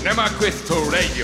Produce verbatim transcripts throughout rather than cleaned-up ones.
Cinema Quest Radio。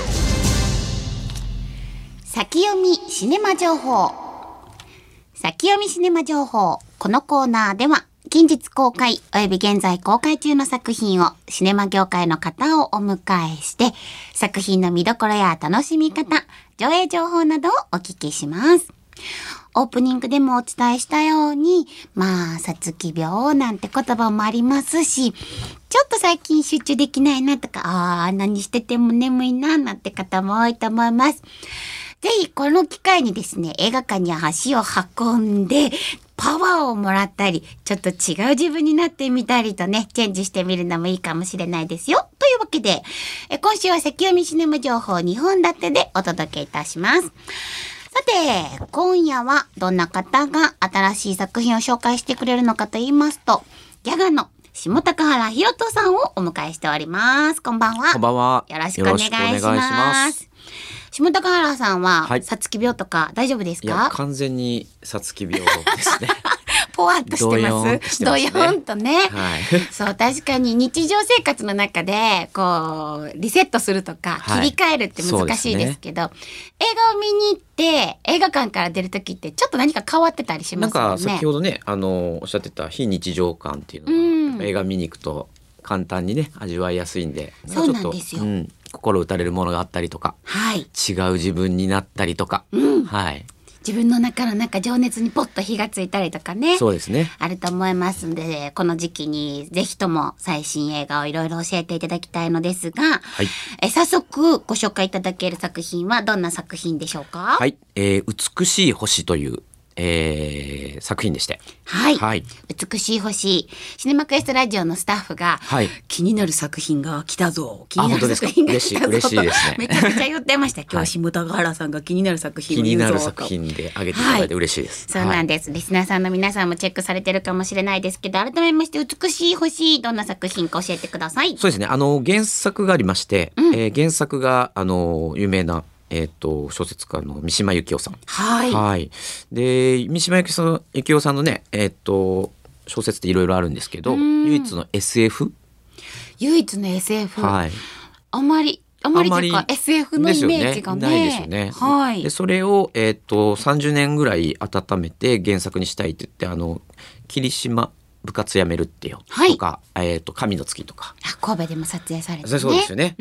先読みシネマ情報。先読みシネマ情報。このコーナーでは近日公開および現在公開中の作品をシネマ業界の方をお迎えして作品の見どころや楽しみ方、上映情報などをお聞きします。オープニングでもお伝えしたように、まあ、さつき病なんて言葉もありますし、ちょっと最近集中できないなとか、ああ、何してても眠いななんて方も多いと思います。ぜひこの機会にですね、映画館に足を運んで、パワーをもらったり、ちょっと違う自分になってみたりとね、チェンジしてみるのもいいかもしれないですよ。というわけで、え今週は先読みシネマ情報にほん立てでお届けいたします。さて、今夜はどんな方が新しい作品を紹介してくれるのかと言いますと、ギャガの下高原ひろとさんをお迎えしております。こんばんは。 こんばんは。 よろしくお願いします。下高原さんは、 はい、 さつき病とか大丈夫ですか？ いや、完全にさつき病ですね。 ぽわっとしてますドヨンとね、 はい、 そう確かに日常生活の中でこうリセットするとか切り替えるって難しいですけど、はいね、映画を見に行って映画館から出る時ってちょっと何か変わってたりしますよね。 なんか先ほどねあのおっしゃってた非日常感っていうのは、うん、映画見に行くと簡単にね味わいやすいんで、 そうなんですよ、 うん、心打たれるものがあったりとか、 はい、 違う自分になったりとか、 うん、 はい、 自分の中のなんか情熱にポッと火がついたりとかね、 そうですね、 あると思いますので、この時期にぜひとも最新映画をいろいろ教えていただきたいのですが、はい、え早速ご紹介いただける作品はどんな作品でしょうか？ はい、えー、美しい星というえー、作品でして、 はい、 はい、 美しい星、シネマクエストラジオのスタッフが、はい、気になる作品が来たぞ、気になる作品が来たぞと嬉しいですね、 めちゃくちゃ言ってました。今日下高原さんが気になる作品を言うぞと、 気になる作品で挙げていただいて嬉しいです、 はい、そうなんです、はい、リスナーさんの皆さんもチェックされてるかもしれないですけど、改めまして美しい星、どんな作品か教えてください。 そうですね、あの原作がありまして、うん、えー、原作があの有名なえー、と小説家の三島由紀夫さん、 はいはい、で三島由紀夫さんのね、えー、と小説っていろいろあるんですけど、唯一の エスエフ唯一の エスエフ、 はい、 あまりあまりというか エスエフ のイメージがね、 ないですよね、 はい、 でそれを、えー、とさんじゅうねんぐらい温めて原作にしたいって言って、あの霧島部活やめるってよ、はい、とか、えー、と神の月とか、 神戸でも撮影されてね。 そうですよね、うん、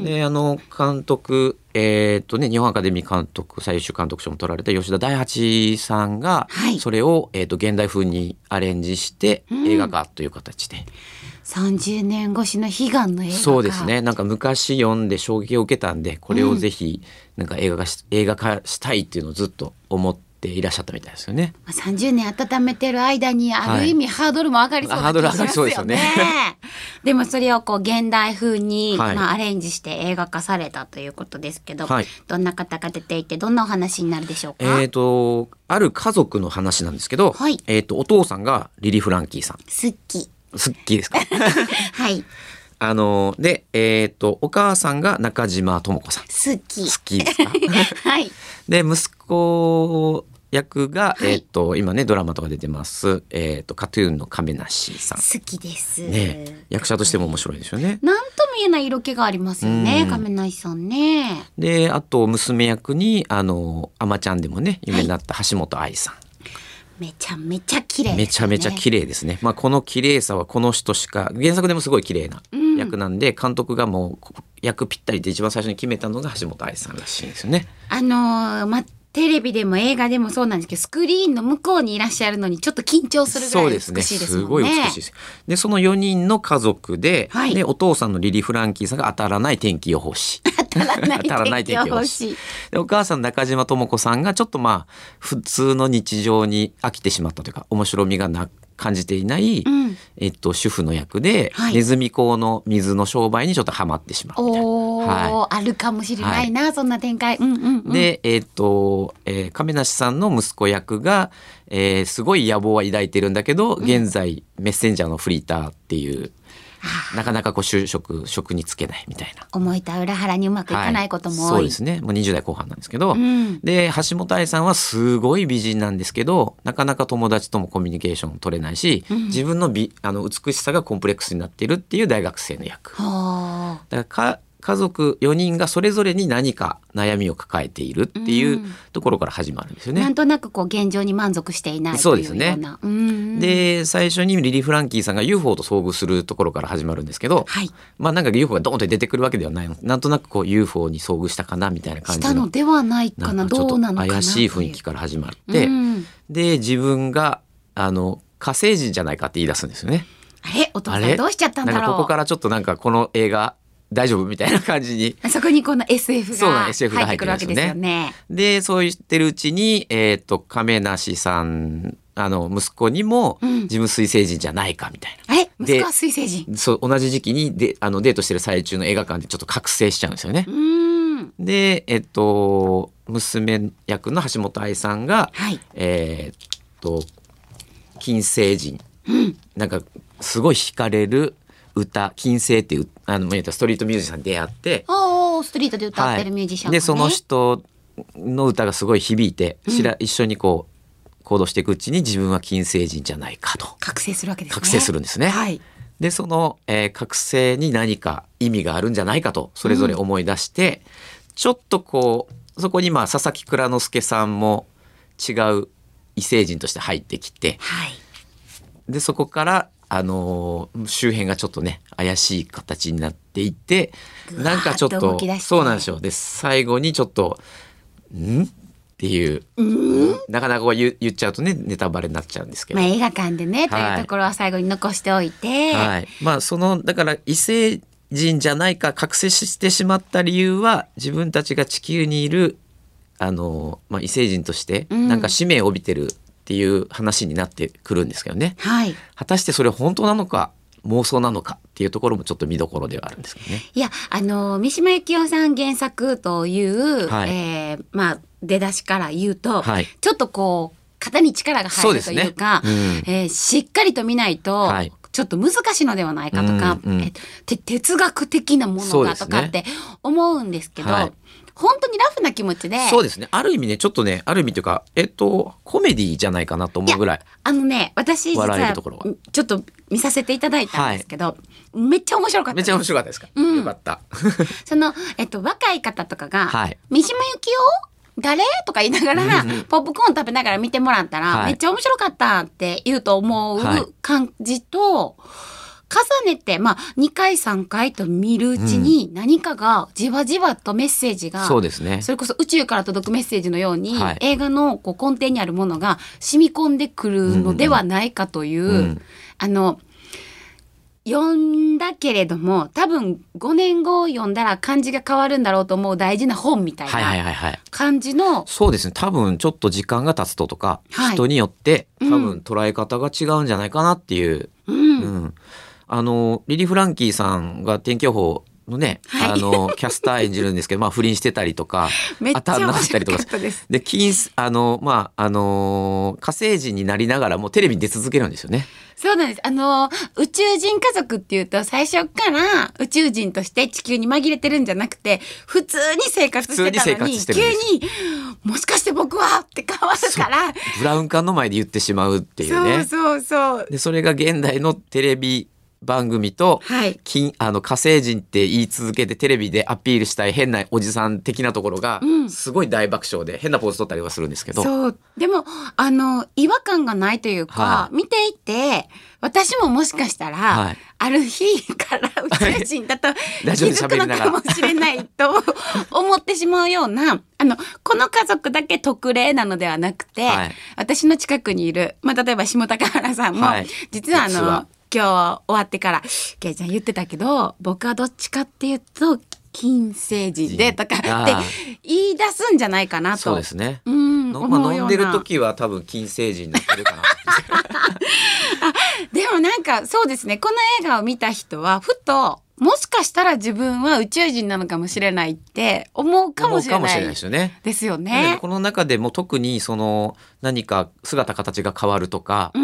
であの監督、えーとね、日本アカデミー監督最優秀監督賞も取られた吉田大八さんが、はい、それを、えー、と現代風にアレンジして映画化という形で、うん、 さんじゅうねん越しの悲願の映画化。 そうですね、なんか昔読んで衝撃を受けたんで、これをぜひなんか映画化し、映画化したいっていうのをずっと思っていらっしゃったみたいですよね。 さんじゅうねん温めてる間にある意味、はい、ハードルも上がりそうな気がしますよね。 よねでもそれをこう現代風に、はい、まあ、アレンジして映画化されたということですけど、はい、どんな方が出ていてどんなお話になるでしょうか？ えーとある家族の話なんですけど、はい、えーとお父さんがリリー・フランキーさん。 好き好きですか？ はいあので、えー、とお母さんが中島智子さん。 好き好きですか？ はい。 で息子役が、はい、えー、と今ねドラマとか出てます、えー、とカトゥーンの亀梨さん。 好きです、 ね、役者としても面白いですよね。 なんとも言えない色気がありますよね、亀梨さんね。 であと娘役にあのアマちゃんでもね有名になった橋本愛さん、はい、 めちゃめちゃ綺麗ですね。 めちゃめちゃ綺麗ですね。まあこの綺麗さはこの人しか、原作でもすごい綺麗な役なんで、うん、監督がもう役ぴったりで一番最初に決めたのが橋本愛さんらしいんですよね。 あのー、まテレビでも映画でもそうなんですけど、スクリーンの向こうにいらっしゃるのにちょっと緊張するぐらい美しいですもんね。 すごい美しいです。でそのよにんの家族 で,、はい、でお父さんのリリー・フランキーさんが当たらない天気予報士当たらない天気予報士でお母さん中島智子さんがちょっとまあ普通の日常に飽きてしまったというか面白みがな感じていない、うん、えっと、主婦の役で、はい、ネズミ講の水の商売にちょっとハマってしまうみたいな、 お、はい、あるかもしれないな、はい、そんな展開、うんうんうん、 で、えっとえー、亀梨さんの息子役が、えー、すごい野望は抱いてるんだけど、うん、現在メッセンジャーのフリーターっていうなかなかこう就職職に就けないみたいな、 思いと裏腹にうまくいかないことも多い、 はい、そうですね。もうにじゅう代後半なんですけど、うん、で橋本愛さんはすごい美人なんですけど、なかなか友達ともコミュニケーション取れないし、うん、自分の美あの美しさがコンプレックスになっているっていう大学生の役だからか家族よにんがそれぞれに何か悩みを抱えているっていうところから始まるんですよね。 なんとなくこう現状に満足していないというような。そうですね。うん、 で最初にリリー・フランキーさんが ユーフォー と遭遇するところから始まるんですけど、はい、まあなんか ユーフォー がドーンと出てくるわけではないの、なんとなくこう ユーフォー に遭遇したかなみたいな感じのしたのではないかな、どうなのかな、 怪しい雰囲気から始まって、うん、で自分があの火星人じゃないかって言い出すんですよね。 あれお父さんどうしちゃったんだろう。 なんかここからちょっとなんかこの映画大丈夫みたいな感じに、 そこにこの エスエフ が入ってくるわけですよね。でそう言ってるうちに、えー、と亀梨さんあの息子にも、うん、自分水星人じゃないかみたいな。 え息子は水星人。 そう同じ時期にであのデートしてる最中の映画館でちょっと覚醒しちゃうんですよね。うんでえっ、ー、と娘役の橋本愛さんが、はい、えっ、ー、と金星人、うん、なんかすごい惹かれる歌金星っていうあのストリートミュージシャンに出会って、 おストリートで歌ってるミュージシャンがね、 はい、でその人の歌がすごい響いて、うん、一緒にこう行動していくうちに自分は金星人じゃないかと覚醒するわけですね。 覚醒するんですね、はい、でその、えー、覚醒に何か意味があるんじゃないかとそれぞれ思い出して、うん、ちょっとこうそこにまあ佐々木蔵之介さんも違う異星人として入ってきて、はい、でそこからあのー、周辺がちょっとね怪しい形になっていってなんかちょっとそうなんですよ。で最後にちょっとんっていう、うん、なかなか言 う, 言っちゃうとねネタバレになっちゃうんですけど、 まあ、映画館でね、はい、というところは最後に残しておいて、 はい、まあそのだから異星人じゃないか覚醒してしまった理由は自分たちが地球にいるあの、まあ、異星人としてなんか使命を帯びてるっていう話になってくるんですけどね、はい、果たしてそれ本当なのか妄想なのかっていうところもちょっと見どころではあるんですけどね。 いやあの三島由紀夫さん原作という、はいえーまあ、出だしから言うと、はい、ちょっとこう肩に力が入るというかう、ねうんえー、しっかりと見ないと、はいちょっと難しいのではないかとか、うんうんえて哲学的なものがとかって思うんですけど、はい、本当にラフな気持ちでそうですねある意味ねちょっとねある意味というかえっとコメディじゃないかなと思うぐらいあのね私実はちょっと見させていただいたんですけど、はい、めっちゃ面白かったです。 めっちゃ面白かったですか、うん、よかったその、えっと、若い方とかが、はい、三島由紀夫誰とか言いながら、うんうん、ポップコーン食べながら見てもらったら、はい、めっちゃ面白かったって言うと思う感じと、はい、重ねて、まあ、にかいさんかいと見るうちに何かがじわじわとメッセージが、うん、そうですね、それこそ宇宙から届くメッセージのように、はい、映画のこう根底にあるものが染み込んでくるのではないかという、うんうん、あの読んだけれども多分ごねんご読んだら感じが変わるんだろうと思う大事な本みたいな感じの、はいはいはいはい、 そうですね多分ちょっと時間が経つととか、はい、人によって多分捉え方が違うんじゃないかなっていう、うんうん、あのリリー・フランキーさんが天気予報のね、はい、あのキャスター演じるんですけど、まあ、不倫してたりとかめっちゃ面白かったです。 で金あの、まああの火星人になりながらもテレビに出続けるんですよね。 そうなんです。あの宇宙人家族っていうと最初から宇宙人として地球に紛れてるんじゃなくて普通に生活してたのに急にもしかして僕はって変わるからブラウン管の前で言ってしまうっていうね。 そうそうそうでそれが現代のテレビ番組と、はい、金あの火星人って言い続けてテレビでアピールしたい変なおじさん的なところが、うん、すごい大爆笑で変なポーズ取ったりはするんですけど、 そうでもあの違和感がないというか、はい、見ていて私ももしかしたら、はい、ある日から宇宙人だと気づくのかもしれないと思ってしまうようなあのこの家族だけ特例なのではなくて、はい、私の近くにいる、まあ、例えば下高原さんも、はい、実はあの実は今日終わってからケイちゃん言ってたけど僕はどっちかっていうと金星人でとかって言い出すんじゃないかなと。 そうですね、うんまあ、飲んでる時は多分金星人になってるかなあでもなんかそうですねこの映画を見た人はふともしかしたら自分は宇宙人なのかもしれないって思うかもしれないですよね。ですよね。 この中でも特にその何か姿形が変わるとか、うん、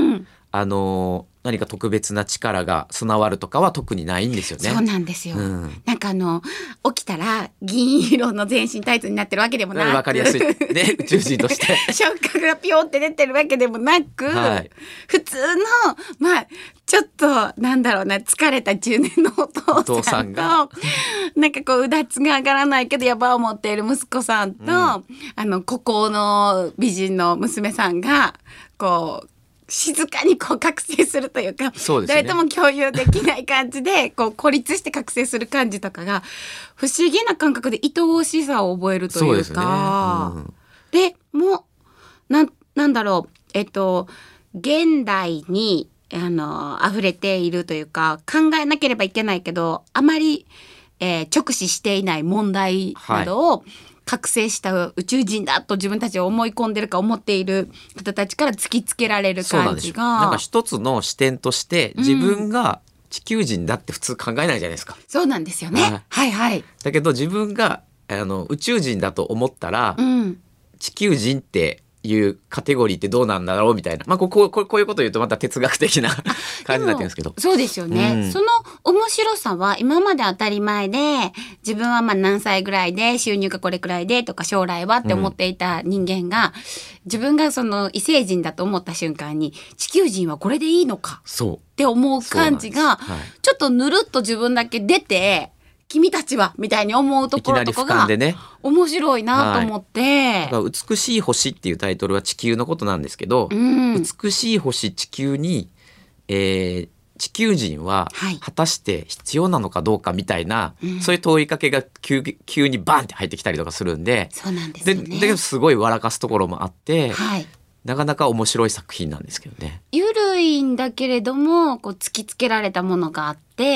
あの何か特別な力が備わるとかは特にないんですよね。 そうなんですよ、 うん、 なんかあの起きたら銀色の全身タイツになってるわけでもなく、 わかりやすいね、宇宙人として触覚がピョンって出てるわけでもなく、はい、普通のまあちょっとなんだろうな疲れた中年のお父さんとなんかこううだつが上がらないけどヤバを持っている息子さんと、うん、あの孤高の美人の娘さんがこう静かにこう覚醒するというか、 そうですね、 誰とも共有できない感じでこう孤立して覚醒する感じとかが不思議な感覚で愛おしさを覚えるというか、で、ねうん、でもな、なんだろうえっと現代にあの溢れているというか考えなければいけないけどあまり、えー、直視していない問題などを、はい覚醒した宇宙人だと自分たちを思い込んでるか思っている方たちから突きつけられる感じが、 なんか一つの視点として自分が地球人だって普通考えないじゃないですか、 うん、そうなんですよね、はい、はいはいだけど自分があの宇宙人だと思ったら、うん、地球人っていうカテゴリーってどうなんだろうみたいな、まあ、こうこうこういうことを言うとまた哲学的な感じになってるんですけど、 そうですよね、うん、その面白さは今まで当たり前で自分はまあ何歳ぐらいで収入がこれくらいでとか将来はって思っていた人間が、うん、自分がその異星人だと思った瞬間に地球人はこれでいいのかって思う感じが、はい、ちょっとぬるっと自分だけ出て君たちはみたいに思うところとかが面白いなと思って、はい、 だから美しい星っていうタイトルは地球のことなんですけど、うん、美しい星地球に、えー、地球人は果たして必要なのかどうかみたいな、はい、そういう問いかけが 急, 急にバンって入ってきたりとかするんで、 そうなんですよね、 でですごい笑かすところもあって、 はいなかなか面白い作品なんですけどね。 ゆるいんだけれどもこう突きつけられたものがあって、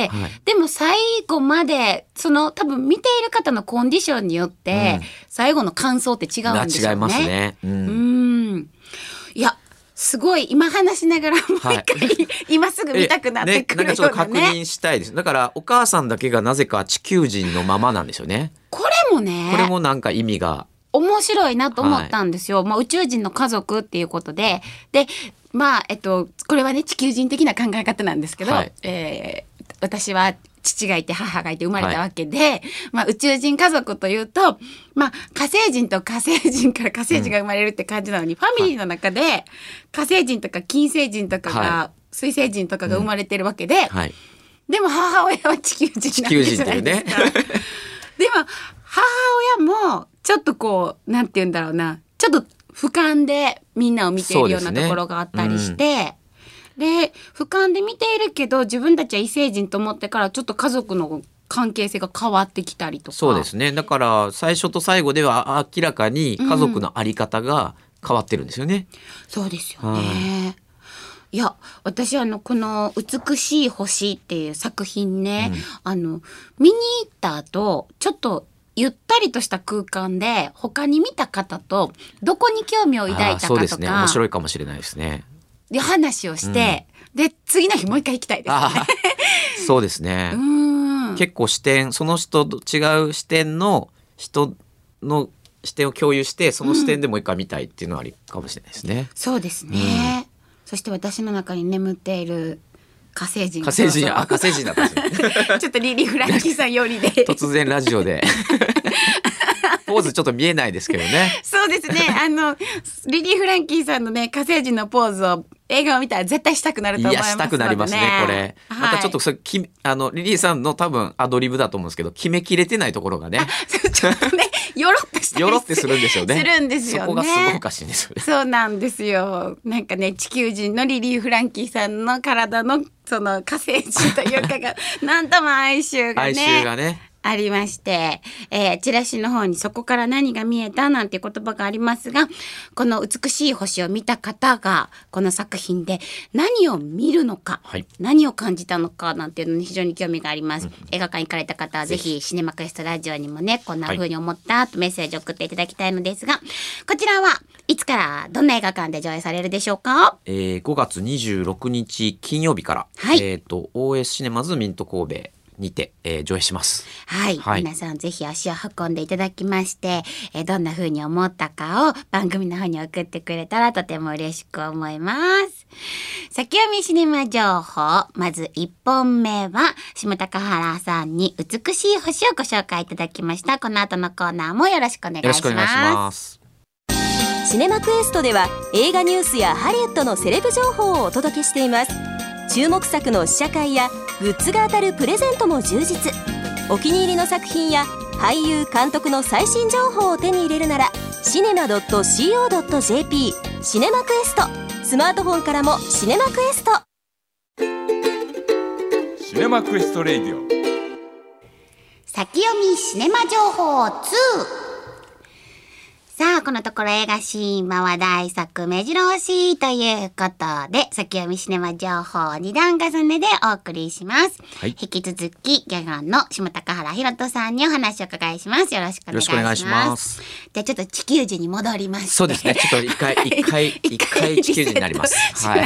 はい、でも最後までその多分見ている方のコンディションによって、うん、最後の感想って違うんでしょうね。 違いますね。うん、 うんいやすごい今話しながらもう一回、はい、今すぐ見たくなってくるようなね。 なんかちょっと確認したいです。だからお母さんだけがなぜか地球人のままなんですよね。 これもね。 これもなんか意味が面白いなと思ったんですよ、はいまあ、宇宙人の家族っていうことででまあえっとこれはね地球人的な考え方なんですけど、はいえー、私は父がいて母がいて生まれたわけで、はいまあ、宇宙人家族というと、まあ、火星人と火星人から火星人が生まれるって感じなのに、うん、ファミリーの中で火星人とか金星人とかが、はい、水星人とかが生まれてるわけで、うんはい、でも母親は地球人なんじゃないですか。でも母親もちょっとこうなんて言うんだろうなちょっと俯瞰でみんなを見ているようなところがあったりして、で、ねうん、俯瞰で見ているけど自分たちは異星人と思ってからちょっと家族の関係性が変わってきたりとか。 そうですねだから最初と最後では明らかに家族の在り方が変わってるんですよね、うん、 そうですよね、いや私あのこの美しい星っていう作品ね、うん、あの見に行った後ちょっとゆったりとした空間で他に見た方とどこに興味を抱いたかとか、 そうですね面白いかもしれないですね。 で話をして、うん、で次の日もう一回行きたいですね。 そうですねうん結構視点その人と違う視点の人の視点を共有してその視点でもう一回見たいっていうのはありかもしれないですね、うん、 そうですね、うん、そして私の中に眠っている火星人火星人あ火星人だったんですよちょっとリリー・フランキーさんよりで突然ラジオでポーズちょっと見えないですけどね。 そうですねあのリリー・フランキーさんのね火星人のポーズを映画を見たら絶対したくなると思いますので、ね、いやしたくなりますねこれ、はい、またちょっとそれきあのリリーさんの多分アドリブだと思うんですけど決めきれてないところがねちょっとねよろってしたりよろってするんですよね。 するんですよね。 そこがすごいおかしいんですよね。 そうなんですよ。なんかね地球人のリリー・フランキーさんの体のその火星人というかがなんとも哀愁がね哀愁がねありまして、えー、チラシの方にそこから何が見えたなんていう言葉がありますが、この美しい星を見た方がこの作品で何を見るのか、はい、何を感じたのかなんていうのに非常に興味があります、うん、映画館に行かれた方はぜひシネマクエストラジオにもねこんな風に思ったとメッセージを送っていただきたいのですが、こちらはいつからどんな映画館で上映されるでしょうか。 えー、ごがつにじゅうろくにち金曜日から、はい、えーと、オーエス シネマズミント神戸にて、えー、上映します。 はい、はい、皆さんぜひ足を運んでいただきまして、えー、どんな風に思ったかを番組の方に送ってくれたらとても嬉しく思います。先読みシネマ情報、まずいっぽんめは下高原さんに美しい星をご紹介いただきました。この後のコーナーもよろしくお願いします。よろしくお願いします。 シネマクエストでは映画ニュースやハリウッドのセレブ情報をお届けしています。注目作の試写会やグッズが当たるプレゼントも充実。お気に入りの作品や俳優監督の最新情報を手に入れるならシネマ ドット シーオー ドット ジェーピー シネマクエスト、スマートフォンからもシネマクエスト。 シネマクエストレイディオ先読みシネマ情報ツー。さあ、このところ映画シーンは話題作目白押しということで、先読みシネマ情報をに段重ねでお送りします。はい、引き続きギャガンの下高原ひろとさんにお話を伺いします。よろしくお願いします。よろしくお願いします。じゃあちょっと地球人に戻りまして。 そうですね。ちょっと一回一回一回地球人になります。はい。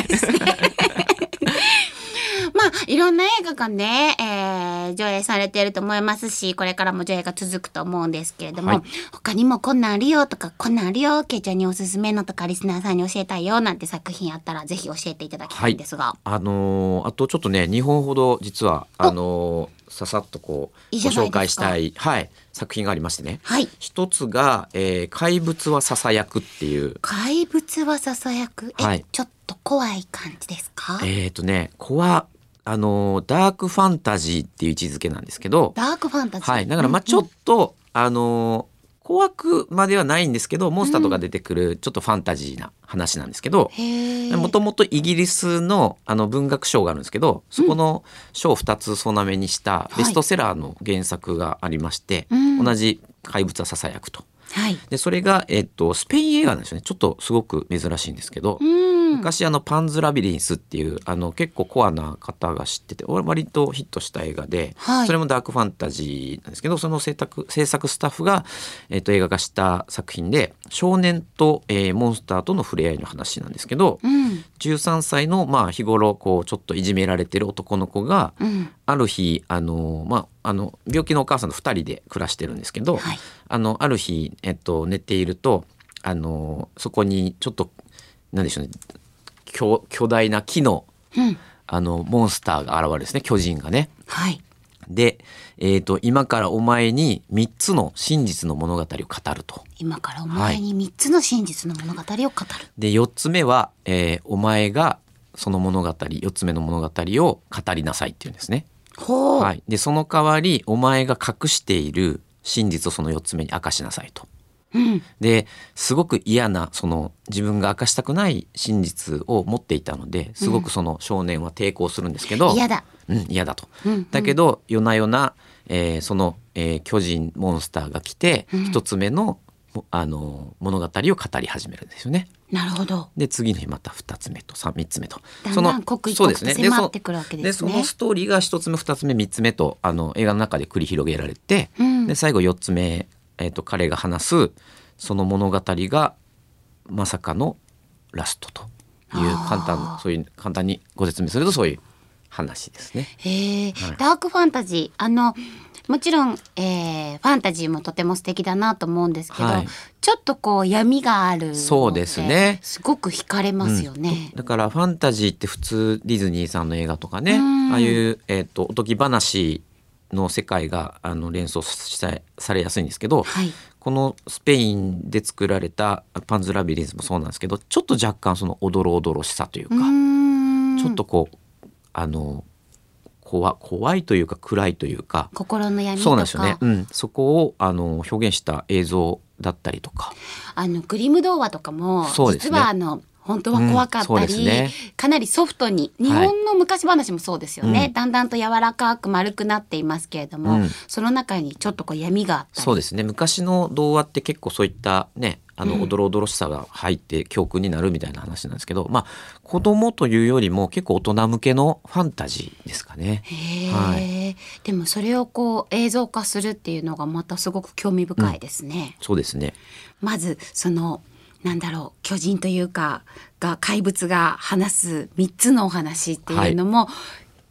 まあいろんな映画がね、えー、上映されていると思いますし、これからも上映が続くと思うんですけれども、はい、他にもこんなんあるよとかこんなんあるよ、けいちゃんにおすすめのとかリスナーさんに教えたいよなんて作品あったらぜひ教えていただきたいんですが、はい、 あのー、あとちょっとねにほんほど実はあのー、ささっとこうご紹介したい、はい、作品がありましてね、はい、一つが、えー、怪物はささやくっていう。 怪物はささやく、え、はい、ちょっと怖い感じですか？ えーとね怖あのダークファンタジーっていう位置づけなんですけど、 ダークファンタジー、 はい、だからまあちょっと、うんうん、あの怖くまではないんですけど、モンスターとか出てくるちょっとファンタジーな話なんですけど、もともとイギリス の, あの文学賞があるんですけど、そこの賞をふたつ総なめにしたベストセラーの原作がありまして、はい、同じ怪物はささやくと、はい、でそれが、えっと、スペイン映画なんですよね。ちょっとすごく珍しいんですけど、昔あのパンズラビリンスっていうあの結構コアな方が知ってて割とヒットした映画で、はい、それもダークファンタジーなんですけど、その制作、制作スタッフが、えー、と映画化した作品で、少年と、えー、モンスターとの触れ合いの話なんですけど、うん、じゅうさんさいの、まあ、日頃こうちょっといじめられてる男の子が、うん、ある日あの、まあ、あの病気のお母さんとふたりで暮らしてるんですけど、はい、あのある日、えっと、寝ているとあのそこにちょっとなんでしょうね、巨, 巨大な木の、うん、あのモンスターが現れるんですね、巨人がね。はい、で、えーと、今からお前にみっつの真実の物語を語ると。 今からお前にみっつの真実の物語を語る。はい、 でよっつめは、えー、お前がその物語よっつめの物語を語りなさいっていうんですね。ほう、はい、でその代わりお前が隠している真実をそのよっつめに明かしなさいと。うん、ですごく嫌なその自分が明かしたくない真実を持っていたので、すごくその少年は抵抗するんですけど、 うん、嫌だ、 うん、嫌だと、うんうん、だけど夜な夜な、えー、その、えー、巨人モンスターが来て一、うん、つ目の、あの物語を語り始めるんですよね。 なるほど。 で次の日またふたつめとみっつめとだんだん刻一刻と迫ってくるわけですね。 でそのストーリーがひとつめふたつめみっつめとあの映画の中で繰り広げられて、うん、で最後よっつめえー、と彼が話すその物語がまさかのラストという簡単そういう簡単にご説明するとそういう話ですね。 へー、はい、ダークファンタジー、あのもちろん、えー、ファンタジーもとても素敵だなと思うんですけど、はい、ちょっとこう闇があるのでそうですね、 すごく惹かれますよね。 うん、だからファンタジーって普通ディズニーさんの映画とかね、ああいう、えー、とおとぎ話の世界があの連想さされやすいんですけど、はい、このスペインで作られたパンズラビリンスもそうなんですけど、ちょっと若干そのおどろおどろしさというか、うーんちょっとこうあの怖、怖いというか暗いというか心の闇とか、 そうなんですよね、うん、そこをあの表現した映像だったりとか、 あのグリム童話とかも実はあの本当は怖かったり、うんね、かなりソフトに、日本の昔話もそうですよね、はい、だんだんと柔らかく丸くなっていますけれども、うん、その中にちょっとこう闇があったり、 そうですね、昔の童話って結構そういったねあのおどろおどろしさが入って教訓になるみたいな話なんですけど、まあ子供というよりも結構大人向けのファンタジーですかね。 へー、はい、でもそれをこう映像化するっていうのがまたすごく興味深いですね。 うん、そうですね。 まずそのなんだろう、巨人というかが怪物が話すみっつのお話っていうのも、はい、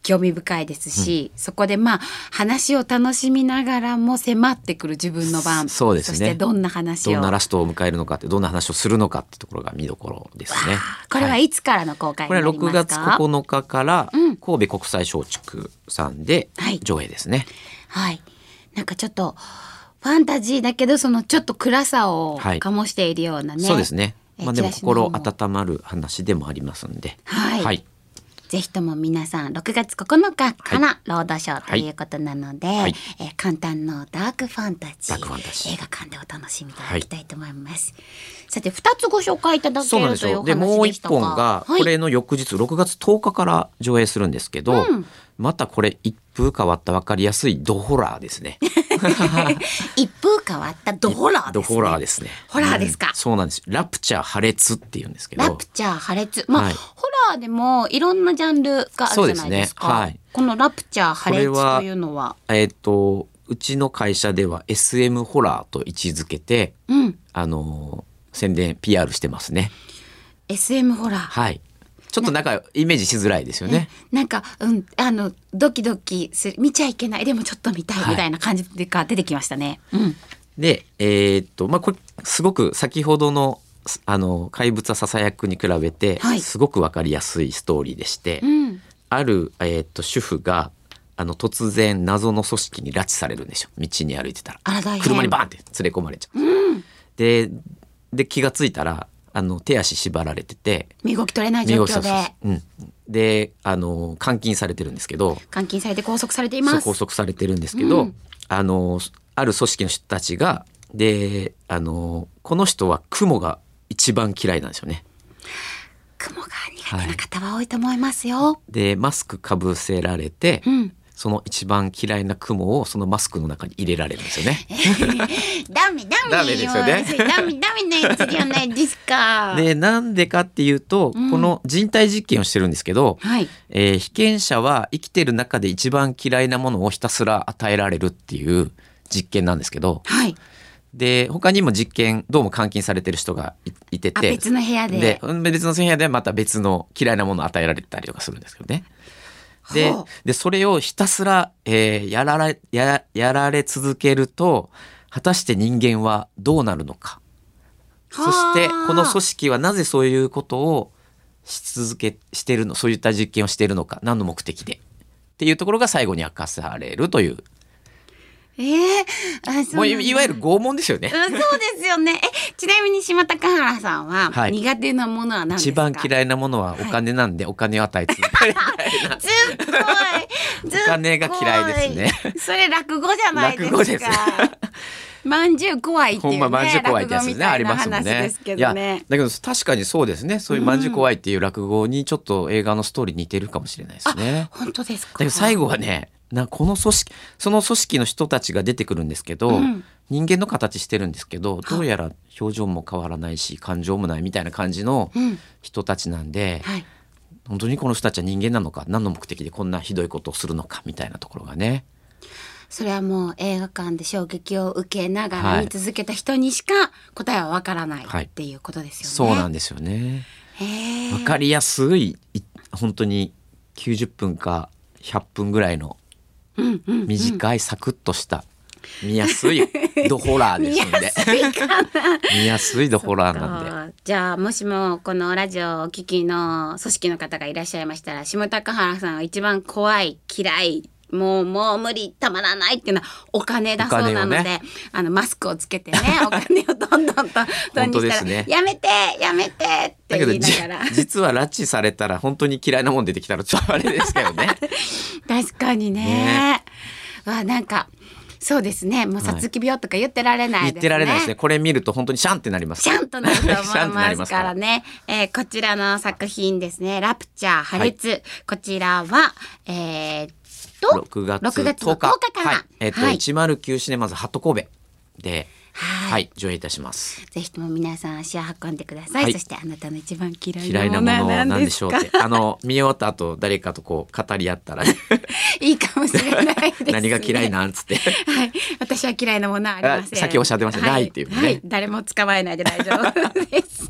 興味深いですし、うん、そこでまあ話を楽しみながらも迫ってくる自分の番。 そうですね。 そしてどんな話をどんなラストを迎えるのかって、どんな話をするのかってところが見どころですね。 これはいつからの公開になりますか？ これはろくがつここのかから神戸国際松竹さんで上映ですね。 はい、はい、なんかちょっとファンタジーだけどそのちょっと暗さを醸しているようなね、 はい、そうですね。まあ、でも心温まる話でもありますんで、 はい、はい、ぜひとも皆さんろくがつここのかからロードショーということなので、はいはい、えー、簡単のダークファンタジー、映画館でお楽しみいただきたいと思います、はい、さてふたつご紹介いただけるというお話でしたが、 でもういっぽんがこれの翌日ろくがつとおかから上映するんですけど、うん、またこれ一風変わった分かりやすいドホラーですね。 一風変わったドホラーですね。 ドホラーですね。 ホラーですか、うん、 そうなんです。ラプチャー破裂っていうんですけど、 ラプチャー破裂、まあ、はい、ホラーでもいろんなジャンルがあるじゃないですか。そうですね、はい、このラプチャー破裂というのは、 えー、とうちの会社では エスエム ホラーと位置づけて、うん、あの宣伝 ピーアール してますね。 エスエム ホラー、 はい、ちょっとなんかイメージしづらいですよね。 なんか、うん、あのドキドキする、見ちゃいけないでもちょっと見たいみたいな感じが出てきましたね。はい、うん、で、えー、っとまあこれすごく先ほどのあの怪物はささやくに比べて、はい、すごくわかりやすいストーリーでして、うん、ある、えー、っと主婦があの突然謎の組織に拉致されるんですよ。道に歩いてたら車にバーンって連れ込まれちゃう、うん、で, で気がついたらあの手足縛られてて身動き取れない状況で、 うん、であの監禁されてるんですけど、 監禁されて拘束されています。 そう拘束されてるんですけど、うん、あのある組織の人たちがであのこの人は雲が一番嫌いなんですよね。 雲が苦手な方は多いと思いますよ。はい、 でマスクかぶせられて、うん、その一番嫌いな雲をそのマスクの中に入れられるんですよね。 ダメダメダメですよね。 ダメダメなやつじゃないですか。 でなんでかっていうと、うん、この人体実験をしてるんですけど、はい、えー、被験者は生きてる中で一番嫌いなものをひたすら与えられるっていう実験なんですけど、はい、で他にも実験どうも監禁されてる人が い, いてて、 別の部屋でで別の部屋でまた別の嫌いなものを与えられたりとかするんですけどね。で, でそれをひたすら、えー、やられややられ続けると果たして人間はどうなるのか、そしてこの組織はなぜそういうことをし続けしてるの、そういった実験をしているのか、何の目的でっていうところが最後に明かされるという。 えー、あそう、 もういわゆる拷問ですよね。 うん、そうですよね。えちなみに島高原さんは苦手なものは何ですか？ はい、一番嫌いなものはお金なんで、はい、お金を与え続けるみたいな。 ずっとお金が嫌いですね。 それ落語じゃないですか。 落語です。 まんじゅう怖いっていうね、 ほんままんじゅう怖いってやつね、ありますもんね。 ですけどね。 いやだけど確かにそうですね。そういうまんじゅう怖いっていう落語にちょっと映画のストーリー似てるかもしれないですね。 本当ですか。 だけど最後はね、なこの組織その組織の人たちが出てくるんですけど、うん、人間の形してるんですけど、どうやら表情も変わらないし感情もないみたいな感じの人たちなんで、うん、はい、本当にこの人たちは人間なのか、何の目的でこんなひどいことをするのかみたいなところがね。 それはもう映画館で衝撃を受けながら見続けた人にしか答えはわからないっていうことですよね。 はい、そうなんですよね。わかりやすい、本当にきゅうじゅっぷんかひゃっぷんぐらいの短いサクッとした見やすいドホラーですんで。見やすいかな。見やすいドホラーなんで。 じゃあもしもこのラジオをお聞きの組織の方がいらっしゃいましたら、下高原さんは一番怖い、嫌い、もうもう無理、たまらないっていうのはお金だそうなので、ね、あのマスクをつけてね、お金をどんどんとどんにしたら、ね、やめてやめてって言いながら。 実は拉致されたら本当に嫌いなもん出てきたらちょっとあれですけどね。 確かに ね, ねわなんかそうですね、もうさつき病とか言ってられないですね、はい、 言ってられないですね。これ見ると本当にシャンってなります。 シャンとなると思いますからね。えー、こちらの作品ですね、ラプチャー破裂、はい、こちらはえーろくがつとおかから、はい、えっと、はい、いちまるきゅうシネマズハット神戸で、はいはい、上映いたします。 ぜひとも皆さん足を運んでください、はい、そしてあなたの一番嫌い嫌いなものなんでしょうってあの見終わった後誰かとこう語り合ったら、ね、 いいかもしれないですね。 何が嫌いなんつって、 はい、私は嫌いなものはありません。 さっきおっしゃってました、はい、ないっていうね、 はい、誰も捕まえないで大丈夫です。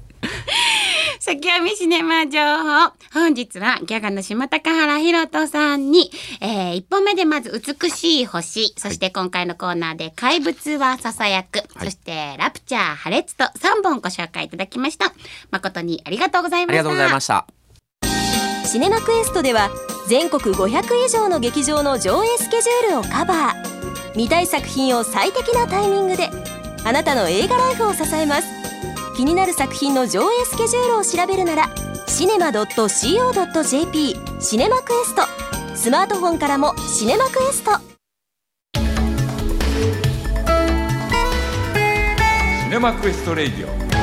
先読みシネマ情報。本日はギャガの島高原ひろとさんに、えー、いっぽんめでまず美しい星、そして今回のコーナーで怪物はささやく、はい、そしてラプチャー破裂とさんぼんご紹介いただきました。誠にありがとうございました。 ありがとうございました。 シネマクエストでは全国ごひゃく以上の劇場の上映スケジュールをカバー。見たい作品を最適なタイミングであなたの映画ライフを支えます。気になる作品の上映スケジュールを調べるならシネマ ドットシーオードットジェーピー シネマクエスト。スマートフォンからもシネマクエスト。 シネマクエストレイディオ。